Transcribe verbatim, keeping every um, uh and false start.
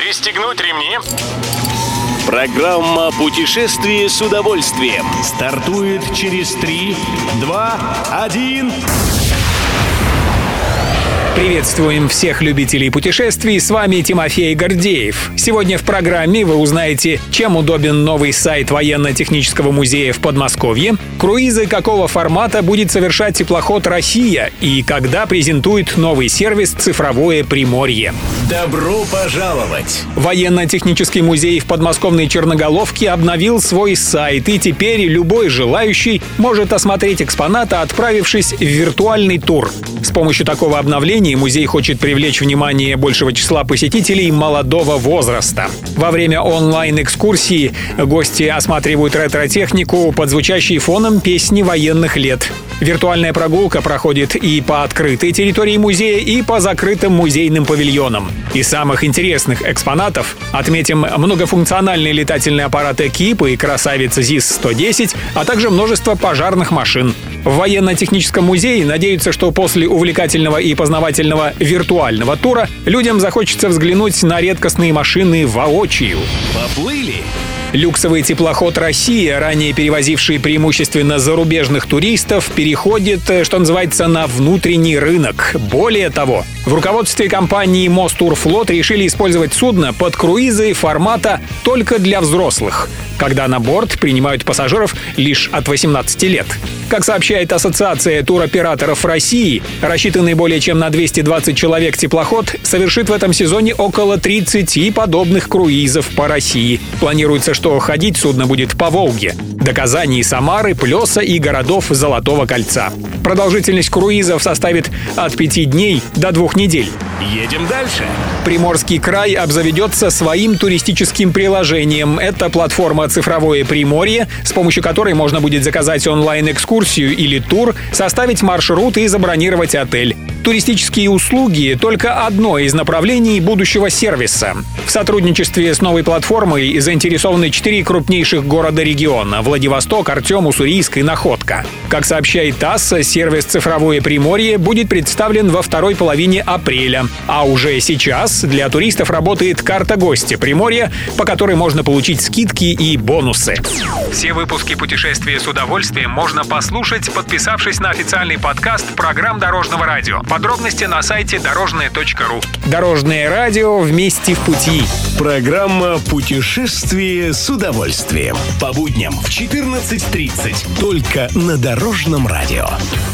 Пристегнуть ремни. Программа «Путешествие с удовольствием» стартует через три, два, один. Приветствуем всех любителей путешествий, с вами Тимофей Гордеев. Сегодня в программе вы узнаете, чем удобен новый сайт военно-технического музея в Подмосковье, круизы какого формата будет совершать теплоход «Россия» и когда презентует новый сервис «Цифровое Приморье». Добро пожаловать! Военно-технический музей в подмосковной Черноголовке обновил свой сайт, и теперь любой желающий может осмотреть экспонаты, отправившись в виртуальный тур. С помощью такого обновления музей хочет привлечь внимание большего числа посетителей молодого возраста. Во время онлайн-экскурсии гости осматривают ретро-технику под звучащие фоном песни военных лет. Виртуальная прогулка проходит и по открытой территории музея, и по закрытым музейным павильонам. Из самых интересных экспонатов отметим многофункциональный летательный аппарат «Экип» и красавица ЗИС сто десять, а также множество пожарных машин. В военно-техническом музее надеются, что после увлекательного и познавательного виртуального тура людям захочется взглянуть на редкостные машины воочию. Поплыли! Люксовый теплоход «Россия», ранее перевозивший преимущественно зарубежных туристов, переходит, что называется, на внутренний рынок. Более того, в руководстве компании «Мостурфлот» решили использовать судно под круизы формата только для взрослых, когда на борт принимают пассажиров лишь от восемнадцати лет. Как сообщает Ассоциация туроператоров России, рассчитанный более чем на двести двадцать человек теплоход совершит в этом сезоне около тридцати подобных круизов по России. Планируется, что ходить судно будет по Волге, до Казани и Самары, Плеса и городов Золотого кольца. Продолжительность круизов составит от пяти дней до двух недель. Едем дальше. Приморский край обзаведется своим туристическим приложением. Это платформа «Цифровое Приморье», с помощью которой можно будет заказать онлайн-экскурсию или тур, составить маршрут и забронировать отель. Туристические услуги — только одно из направлений будущего сервиса. В сотрудничестве с новой платформой заинтересованы четыре крупнейших города региона — Владивосток, Артем, Уссурийск и Находка. Как сообщает ТАСС, сервис «Цифровое Приморье» будет представлен во второй половине апреля. А уже сейчас для туристов работает карта гостя Приморья, по которой можно получить скидки и бонусы. Все выпуски «Путешествия с удовольствием» можно послушать, подписавшись на официальный подкаст программ Дорожного радио. Подробности на сайте дорожное точка ру. Дорожное радио, вместе в пути. Программа «Путешествие с удовольствием». По будням в четырнадцать тридцать. Только на Дорожном радио.